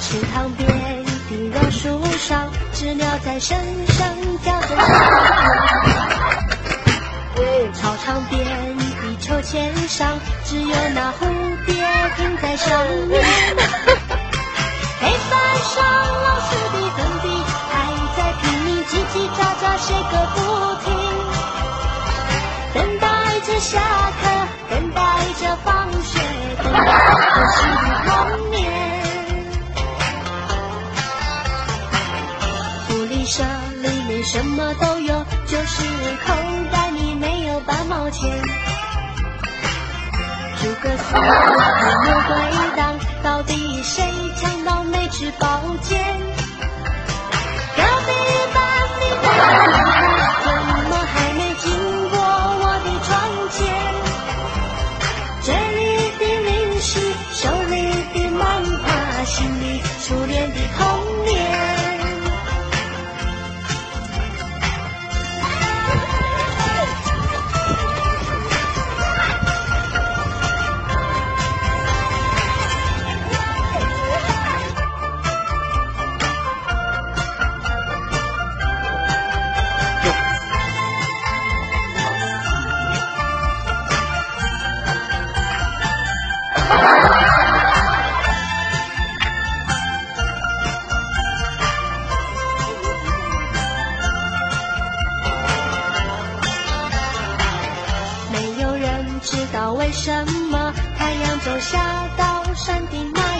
池塘边的榕树上，知了在声声叫着。操场边的秋千上，只有那蝴蝶停在上面。黑板上老师的粉笔还在拼命叽叽喳喳写个不停，等待着下课，等待着放学，等待着新的童年。福利社里面什么都有，就是口袋里没有半毛钱。诸葛四有魔鬼党，到底谁抢到哪支宝剑？隔壁班的男孩怎么还没经过我的窗前？嘴里的零食，手里的漫画，心里初恋的童年。知道为什么太阳走下到山的那